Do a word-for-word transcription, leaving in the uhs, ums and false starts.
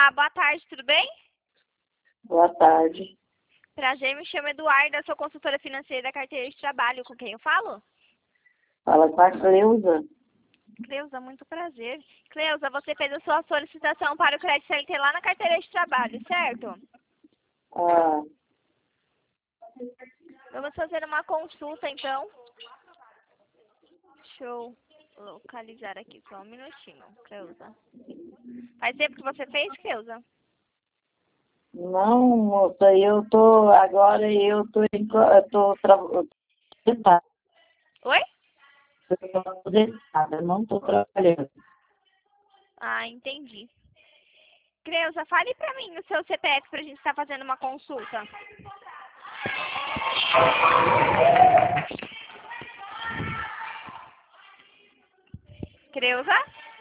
Olá, boa tarde, tudo bem? Boa tarde. Prazer, me chamo Eduarda, sou consultora financeira da carteira de trabalho. Com quem eu falo? Fala com a Cleusa. Cleusa, muito prazer. Cleusa, você fez a sua solicitação para o crédito C L T lá na carteira de trabalho, certo? Ah, Vamos fazer uma consulta, então. Deixa eu localizar aqui só um minutinho, Cleusa. Faz tempo que você fez, Cleusa? não, moça, eu tô, agora eu tô, em co- eu tô trabalhando, Oi? eu tô aposentada, não tô trabalhando. Ah, entendi. Cleusa, fale pra mim o seu C P F pra gente estar fazendo uma consulta. Creuza?